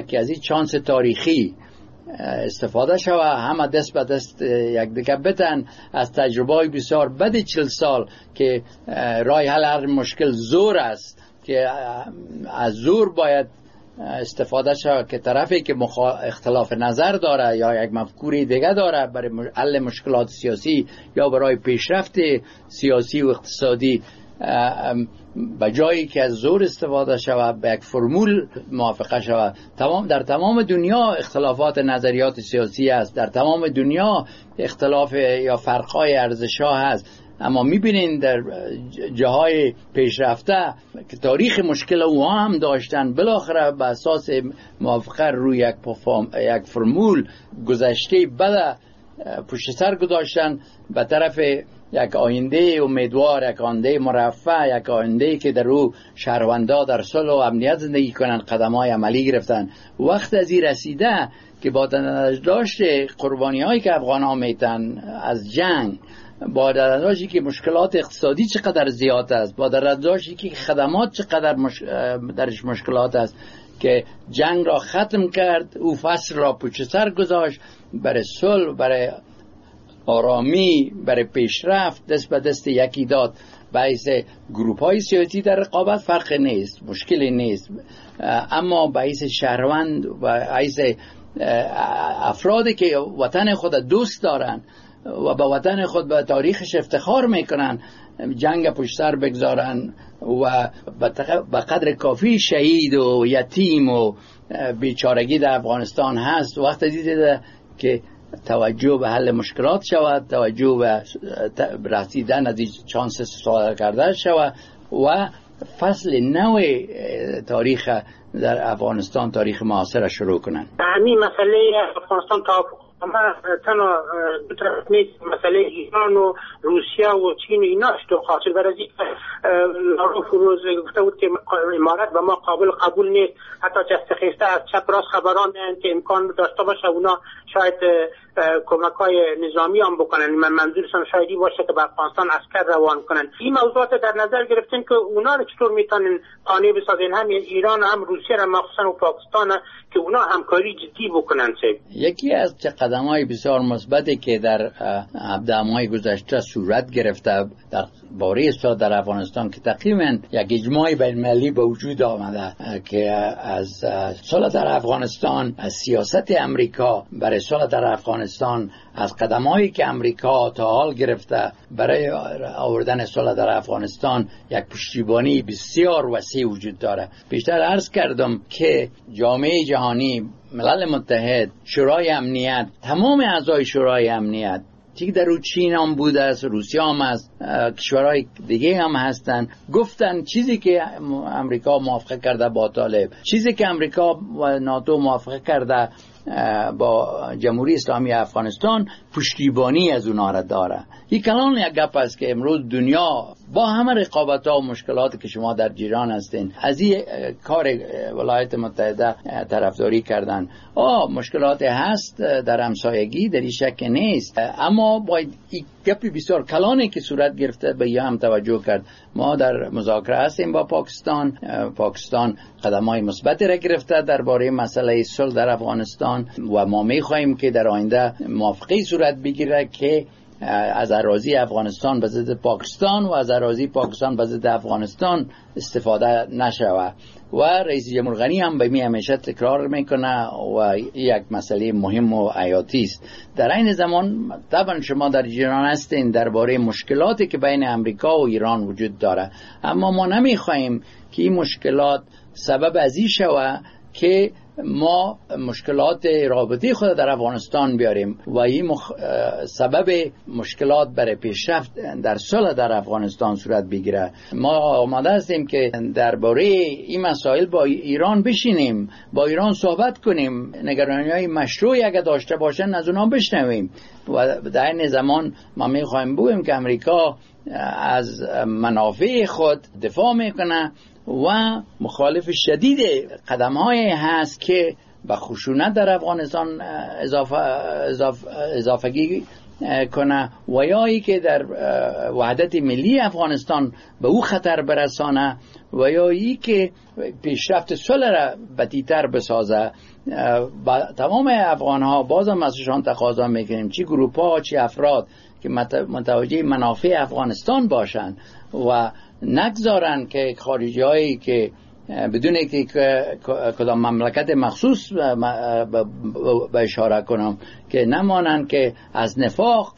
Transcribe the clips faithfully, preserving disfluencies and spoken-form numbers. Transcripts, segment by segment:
که از این چانس تاریخی استفاده شوه، همه دست به دست یک دیگه بتن از تجربه بسیار بد چل سال که راه حل هر مشکل زور است که از زور باید استفاده شود که طرفی که اختلاف نظر داره یا یک مفکوری دیگه داره برای حل مشکلات سیاسی یا برای پیشرفت سیاسی و اقتصادی به جایی که از زور استفاده شود به یک فرمول موافقه شود. تمام در تمام دنیا اختلافات نظریات سیاسی است، در تمام دنیا اختلاف یا فرق‌های ارزش‌ها هست، اما می‌بینین در جاهای پیشرفته که تاریخ مشکل اونها هم داشتن، بالاخره به اساس موافقه روی یک یک فرمول گذشته بد پشت سر گذاشتن به طرف یک آینده امیدوار، یک آینده مرفه، یک آینده که در او شهروندا در صلح و امنیت زندگی کنن، قدم‌های عملی گرفتن. وقت از این رسیده که با داشت قربانی‌هایی که افغان‌ها میتن از جنگ، با درداشتی که مشکلات اقتصادی چقدر زیاد است، با درداشتی که خدمات چقدر مش... درش مشکلات است، که جنگ را ختم کرد، او فصل را پشت سر گذاشت، برای صلح، برای آرامی، برای پیشرفت دست به دست یکی داد. باعث گروپ های سیاسی در رقابت فرق نیست، مشکلی نیست، اما باعث شهروند و باعث افرادی که وطن خود دوست دارن و به وطن خود به تاریخش افتخار میکنن جنگ پشت سر بگذارن و به قدر کافی شهید و یتیم و بیچارگی در افغانستان هست. وقت دیده که توجه به حل مشکلات شود، توجه به رسیدن از این چانس استفاده کرده شود و فصل نو تاریخ در افغانستان، تاریخ معاصر شروع کنند. همین مسئله افغانستان تا اما تنها دو طرف نیست، مسئله ایران و روسیه و چین و ایناش تو خاطر برازی لارو فروز گفته بود که امارات به ما قابل قبول نیست، حتی جست خیسته از چپ راست خبران که امکان داشته باشه اونا شاید کمک های نظامی هم بکنن. من منظورشان شایدی باشه که به افغانستان عسکر روان کنن. این موضوعات در نظر گرفتین که اونا رو چطور میتونن قانع بسازین، هم ایران هم روسیه هم مخصوصا و پاکستان که اونا همکاری جدی بکنن. یکی از قدم‌های بسیار مثبتی که در هفده ماه گذشته صورت گرفته در باره صلح در افغانستان که تقریبا یک اجماع بین‌المللی به وجود آمده که از صلح در افغانستان، از سیاست امریکا برای صلح در افغانستان، از قدم‌هایی که امریکا تا حال گرفته برای آوردن صلح در افغانستان یک پشتیبانی بسیار وسیع وجود داره. بیشتر عرض کردم که جامعه جهانی، ملل متحد، شورای امنیت، تمام اعضای شورای امنیت که در او چین هم بوده است، روسیه هم است، کشورهای دیگه هم هستن، گفتن چیزی که امریکا موافقه کرده با طالب، چیزی که امریکا و ناتو موافقه کرده با جمهوری اسلامی افغانستان، پشتیبانی از اونها را داره. این کلان یک گپ است که امروز دنیا با همه رقابت ها و مشکلاتی که شما در جیران هستین از این کار ولایت متحده طرفداری کردن. آه مشکلات هست در همسایگی، در این شک نیست، اما باید این گپی بسیار کلانی که صورت گرفته به این هم توجه کرد. ما در مذاکره هستیم با پاکستان. پاکستان قدم‌های مثبتی را گرفته درباره مسئله صلح در افغانستان و ما می‌خواهیم که در آینده موافقه صورت بگیره که از اراضی افغانستان به ضد پاکستان و از اراضی پاکستان به ضد افغانستان استفاده نشود. و رئیس جمهور غنی هم به می همیشه تکرار میکنه و یک مسئله مهم و حیاتی است. در این زمان طبعا شما در جریان هستین درباره مشکلاتی که بین امریکا و ایران وجود داره، اما ما نمیخواهیم که این مشکلات سبب از این شود که ما مشکلات رابطه خود در افغانستان بیاریم و این مخ... سبب مشکلات برای پیشرفت در صلح در افغانستان صورت بگیره. ما آماده هستیم که درباره این مسائل با ایران بشینیم، با ایران صحبت کنیم، نگرانی‌های مشروعی اگه داشته باشن از اونها بشنویم و در این زمان ما می‌خوایم بگوییم که امریکا از منافع خود دفاع میکنه و مخالف شدید قدم‌هایی هست که به خشونت در افغانستان اضافه اضافه اضافگی کنه و یا ای که در وحدت ملی افغانستان به او خطر برسانه و یا ای که پیشرفت صلح را بدیتر بسازه. تمام افغان ها بازم ازشان تقاضا میکنیم، چی گروه ها چی افراد که متوجه منافع افغانستان باشن و نگذارن که خارجی هایی که بدون که کدام مملکت مخصوص به اشاره کنم که نمانن که از نفاق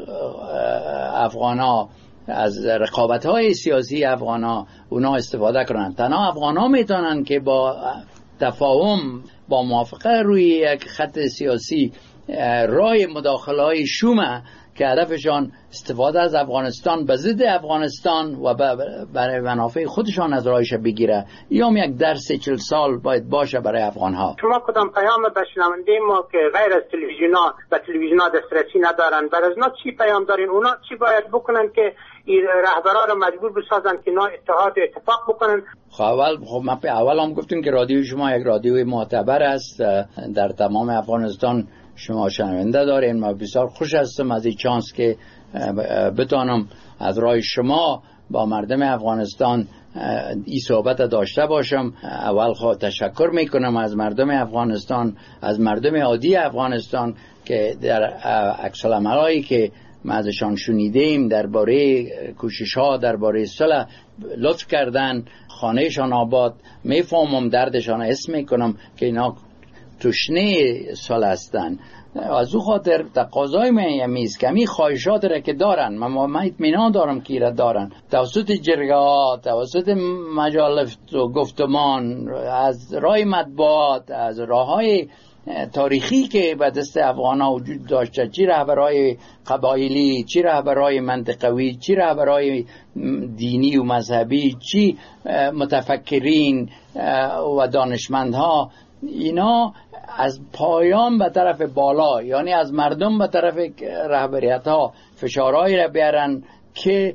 افغان ها، از رقابت های سیاسی افغان ها اونا استفاده کنن. تنها افغان ها میتونن که با تفاهم، با موافقه روی یک خط سیاسی راه مداخله های شومه که هدفشان استفاده از افغانستان به ضد افغانستان و برای منافع خودشان از راهش بگیره، یا یک درس چل سال باید باشه برای افغان ها. شما کدام پیام به شنونده ما که غیر از تلویزیونا و تلویزیونا دسترسی ندارن، برای اونا چی پیام دارین؟ اونا چی باید بکنن که این رهبرا رو مجبور بسازن که اینا اتحاد و اتفاق بکنن؟ خب اول خب ما اول هم گفتیم که رادیو شما یک رادیوی معتبر است در تمام افغانستان. شما شنونده دارین. ما بسیار خوش هستم از این چانس که بتانم از راه شما با مردم افغانستان این صحبت داشته باشم. اول خواهد تشکر میکنم از مردم افغانستان، از مردم عادی افغانستان که در عکس العملایی که ما ازشان شنیدیم درباره کوشش ها درباره صلح لطف کردن، خانهشان آباد. میفهمم دردشان، حس میکنم که اینا تشنه صلح هستن. از او خاطر تقاضای من است که همین خواهشات را که دارن، من اطمینان دارم که را دارن، توسط جرگه ها، توسط مجالس و گفتمان، از راه مطبوعات، از راه های تاریخی که به دست افغان ها وجود داشته، چی رهبرای قبایلی، چی رهبرای منطقوی، چی رهبرای دینی و مذهبی، چی متفکرین و دانشمندها، اینا از پایان به طرف بالا، یعنی از مردم به طرف رهبریت ها فشارهایی را بیارن که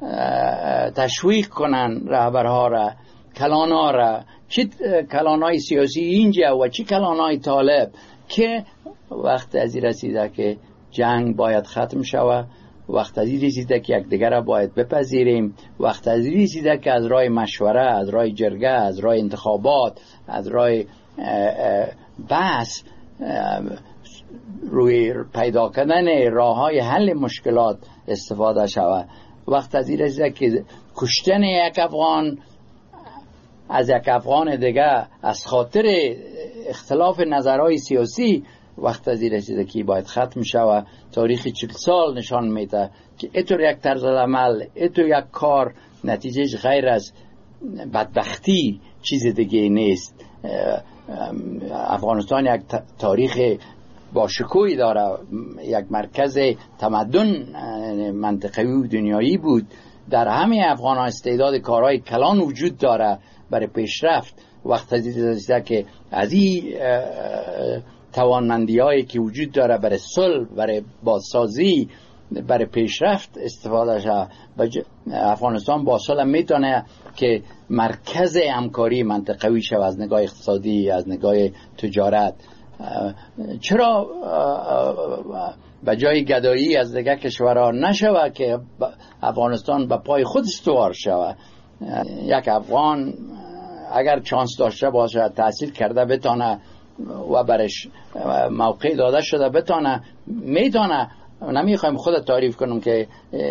تشویق کنن رهبرها را، کلانها را، چی کلانهای سیاسی اینجا و چی کلانهای طالب، که وقت از این رسیده که جنگ باید ختم شود، وقت از این رسیده که یک دیگر را باید بپذیریم، وقت از این رسیده که از راه مشوره، از راه جرگه، از راه انتخابات، از راه بحث روی پیدا کردن راه های حل مشکلات استفاده شود. وقت از این رسیده که کشتن یک افغان از یک افغان دیگه از خاطر اختلاف نظرهای سیاسی، وقت از این رسیده که باید ختم شود. تاریخ چهل سال نشان میده که اینطور یک طرز عمل، اینطور یک کار نتیجه غیر از بدبختی چیز دیگه نیست. افغانستان یک تاریخ با شکوهی داره، یک مرکز تمدن منطقه‌ای و دنیایی بود. در همه افغان ها استعداد کارهای کلان وجود داره برای پیشرفت. وقت از این رسیده که از این توانمندی هایی که وجود داره برای صلح، برای بازسازی، برای پیشرفت استفاده شد. افغانستان با صلح میتونه که مرکز همکاری منطقوی شود از نگاه اقتصادی، از نگاه تجارت. چرا به جای گدایی از دیگه کشورها نشود که افغانستان به پای خود استوار شود؟ یک افغان اگر چانس داشته باشه، تحصیل کرده بتانه و برش موقع داده شده بتانه، میتانه. نمیخوایم خود تعریف کنم که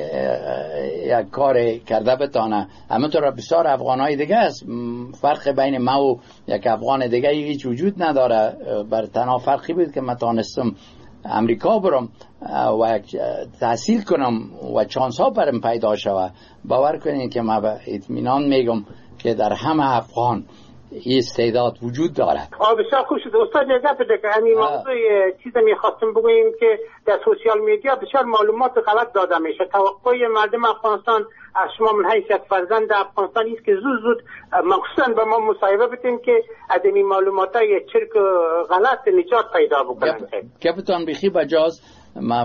یک کار کرده بتانه. همینطور بسیار افغانهای دیگه است. فرق بین ما و یک افغان دیگه هیچ وجود نداره. بر تنها فرقی بود که من تانستم امریکا برم و تحصیل کنم و چانس ها برم پیدا شود. باور کنید که من به اطمینان میگم که در همه افغان این استعداد وجود داره. آه بسیار خوب شد. استاد اجازه بده که همین موضوع چیز میخواستم بگویم که در سوشیال میدیا بسیار معلومات غلط داده میشه. توقع مردم افغانستان از شما من حیثیت فرزند افغانستان است که زود زود مخصوصا به ما مصاحبه بتیم که از این معلومات های چرک غلط نجات پیدا بکنن. گپتان بخی بجاز، ما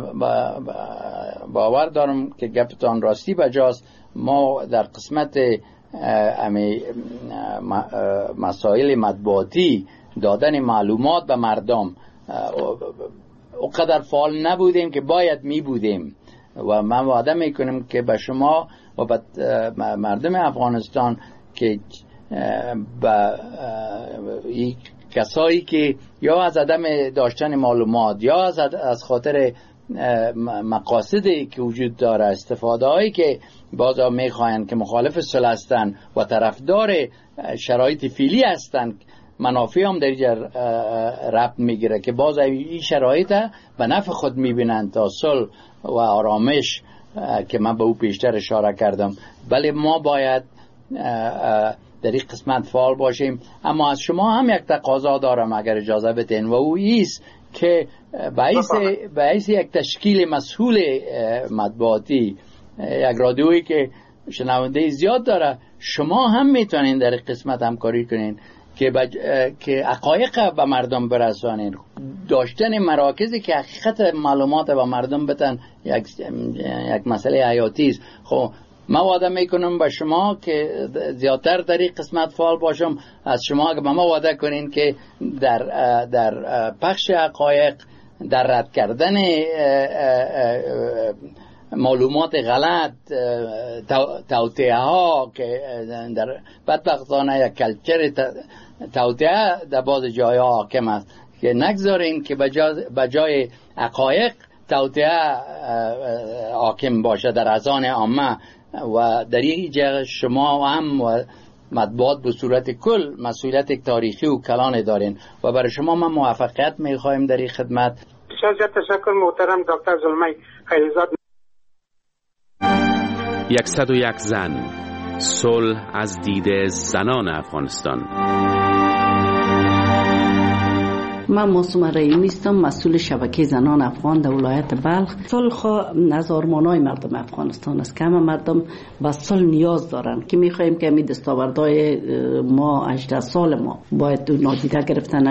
باور دارم که گپتان راستی بجاز. ما در قسمت امی مسائل مطبوعاتی دادن معلومات به مردم اونقدر فعال نبودیم که باید می بودیم و من وعده میکنم که به شما و به مردم افغانستان که با کسایی که یا از عدم داشتن معلومات یا از از خاطر مقاصدی که وجود داره، استفاده هایی که بازا میخواین که مخالف صلح هستن و طرفدار شرایط فعلی هستن، منافع هم در اینجا ربط میگیره که باز این شرایط به نفع خود میبینن تا صلح و آرامش که من به او پیشتر اشاره کردم. بله ما باید در این قسمت فعال باشیم. اما از شما هم یک تقاضا دارم اگر اجازه بدین و او ایست که به حیث یک تشکیل مسئول مطبوعاتی، یک رادیویی که شنونده زیاد داره، شما هم میتونین در قسمت همکاری کنین که بج... که حقایق به مردم برسانین. داشتن مراکزی که حقیقت معلومات به مردم بتن یک یک مسئله حیاتی است. خب من وعده میکنم به شما که زیادتر در این قسمت فعال باشم. از شما که به ما وعده کنین که در در پخش حقایق، در رد کردن معلومات غلط، توطئه ها که در بدبختانه یک کلچر توطئه در بعض جایها حاکم است، که نگذارین که به جای حقایق توطئه حاکم باشه در اذهان عامه. و در این جا شما هم و مطبوعات به صورت کل مسئولیت تاریخی و کلان دارین و برای شما ما موفقیت میخوایم در این خدمت. بسیار زیاد تشکر محترم دکتر زلمی خیلیزاد. صد و یک زن، صلح از دید زنان افغانستان. من معصومه رحیمی هستم، مسئول شبکه زنان افغان در ولایت بلخ. صلح از آرمان‌های مردم افغانستان است که همه مردم به صلح نیاز دارن که می‌خوایم که همین دستاوردهای ما هجده سال ما باید نادیده گرفتن